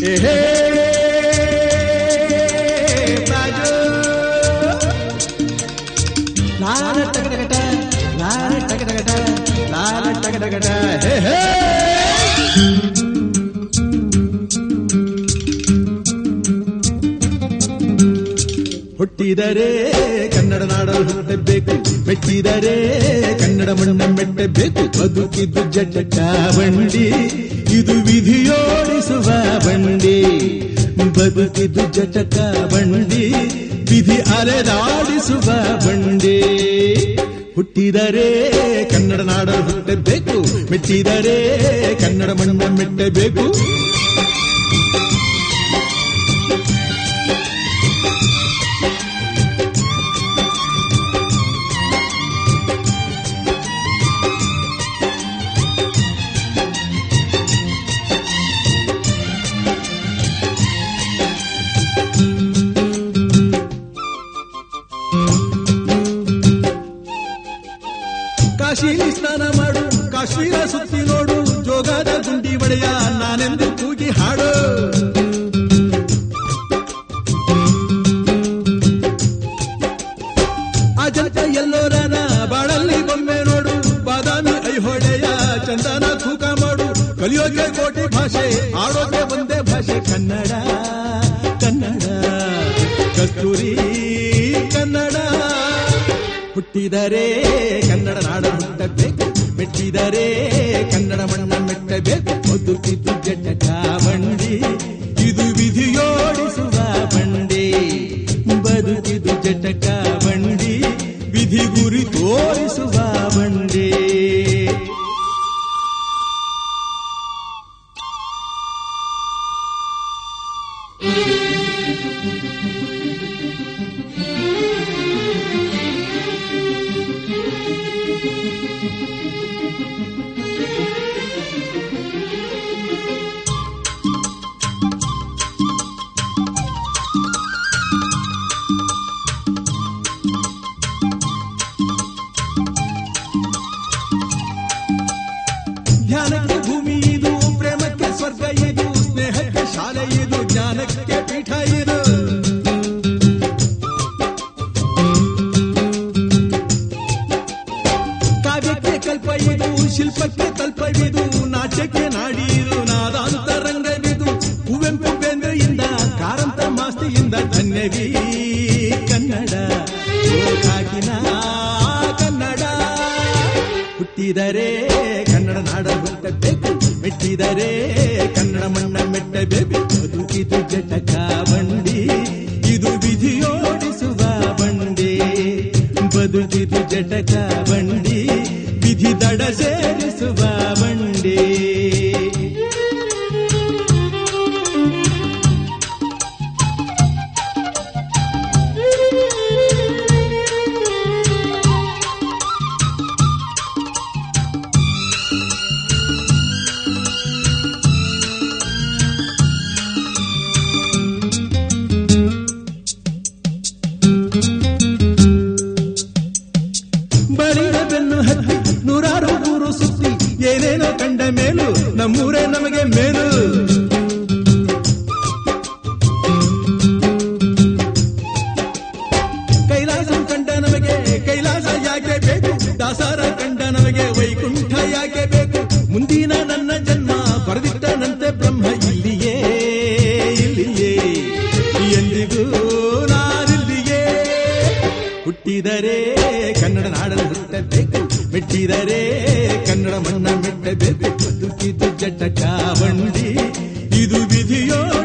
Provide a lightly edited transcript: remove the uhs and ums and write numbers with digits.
ಹುಟ್ಟಿದರೆ ಕನ್ನಡ ನಾಡಲು ಹುಟ್ಟಬೇಕು, ಮೆಟ್ಟಿದರೆ ಕನ್ನಡ ಮಣ್ಣ ಮೆಟ್ಟಬೇಕು. ಬದುಕಿದ್ದು ಜಟಕ ಬಂಡಿ, ಇದು ವಿಧಿಯೋಡಿಸುವ ಬಂಡಿ. ಬದುಕಿದ್ದು ಜಟಕ ಬಂಡಿ, ವಿಧಿ ಅಲೆದಾಡಿಸುವ ಬಂಡಿ. ಹುಟ್ಟಿದರೆ ಕನ್ನಡ ನಾಡಲು ಹುಟ್ಟಬೇಕು, ಮೆಟ್ಟಿದರೆ ಕನ್ನಡ ಮಣ್ಣ ಮೆಟ್ಟಬೇಕು. ಕಾಶಿ ಸ್ನಾನ ಮಾಡು, ಕಾಶ್ಮೀರ ಸುತ್ತಿ ನೋಡು, ಜೋಗದ ಗುಂಡಿ ಒಡೆಯ ನಾನೆಂದು ಕೂಗಿ ಹಾಡು. ಅಜಂತ ಎಲ್ಲೋರನ ಬಾಳಲ್ಲಿ ಬೊಮ್ಮೆ ನೋಡು, ಬಾದಾಮಿ ಐಹೊಳೆಯ ಚಂದನ ತೂಕ ಮಾಡು. ಕಲಿಯೋಕೆ ಕೋಟಿ ಭಾಷೆ, ಆಡೋಕೆ ಒಂದೇ ಭಾಷೆ ಕನ್ನಡ. ಕನ್ನಡ ಕಸ್ತೂರಿ ಕನ್ನಡ. ಹುಟ್ಟಿದರೆ ಕನ್ನಡ ನಾಡ ಹುಟ್ಟಬೇಕು, ಮೆಟ್ಟಿದರೆ ಕನ್ನಡ ಮಣ್ಣ ಮೆಟ್ಟಬೇಕು. ಬದುಕಿದ್ದು ಜಟಕ ಬಂಡಿ, ಇದು ವಿಧಿಯೋಡಿಸುವ ಬಂಡಿ. ಬದುಕಿದ್ದು ಜಟಕ ಬಂಡಿ, ವಿಧಿ ಗುರಿ ತೋರಿಸುವ ಬಂಡಿ. ಧ್ಯಾನಕ್ಕೆ ಭೂಮಿ ಇದು, ಪ್ರೇಮಕ್ಕೆ ಸ್ವರ್ಗ ಇದು, ಸ್ನೇಹಕ್ಕೆ ಶಾಲೆ ಇದು, ಜ್ಞಾನಕ್ಕೆ ಪೀಠ ಇದು. ಕಾವ್ಯಕ್ಕೆ ಕಲ್ಪ ಇದು, ಶಿಲ್ಪಕ್ಕೆ ತಲ್ಪವಿದು, ನಾಟ್ಯಕ್ಕೆ ನಾಡಿ ಇದು, ನಾದಾಂತರಂಗವಿದು. ಕುವೆಂಪು ಬೇಂದ್ರೆಯಿಂದ, ಕಾರಂತ ಮಾಸ್ತಿಯಿಂದ ಧನ್ಯವೀ ಕನ್ನಡ. ಕಾಕಿನ ಕನ್ನಡ. ಹುಟ್ಟಿದರೆ ಕನ್ನಡ ನಾಡ ಹುಟ್ಟಬೇಕು, ಮೆಟ್ಟಿದರೆ ಕನ್ನಡ ಮಣ್ಣ ಮೆಟ್ಟಬೇಕು. ಬದುಕಿದು ಜಟಕ ಬಂಡಿ, ಇದು ವಿಧಿಯೋಡಿಸುವ ಬಂಡಿ. ಬದುಕಿದು ಜಟಕ ಬಂಡಿ, ವಿಧಿ ದಡ ಸೇರಿಸುವ ಬಂಡಿ. ಬಳಿದ ಬೆನ್ನು ಹತ್ತಿ ನೂರಾರು ಊರು ಸುತ್ತಿ, ಏನೇನೋ ಕಂಡ ಮೇಲು ನಮ್ಮೂರೇ ನಮಗೆ ಮೇಲು. ಕೈಲಾಸ ಕಂಡ ನಮಗೆ ಕೈಲಾಸ ಯಾಕೆ ಬೇಕು, ದಾಸರ ಕಂಡ ನಮಗೆ ವೈಕುಂಠ ಯಾಕೆ ಬೇಕು. ಮುಂದಿನ ನನ್ನ ಜನ್ಮ ಬರೆದಿಟ್ಟನಂತೆ ಬ್ರಹ್ಮ ಇಲ್ಲಿಯೇ ಇಲ್ಲಿಯೇ, ಎಂದಿಗೂ ನಾನಿಲ್ಲಿಯೇ. ಹುಟ್ಟಿದರೆ ಕನ್ನಡ ನಾಡಲು ಹುಟ್ಟಬೇಕು, ಮೆಟ್ಟಿದರೆ ಕನ್ನಡ ಮಣ್ಣ ಮೆಟ್ಟಬೇಕು. ಬದುಕಿದ್ದು ಜಟಕ ಬಂಡಿ, ಇದು ವಿಧಿಯೋ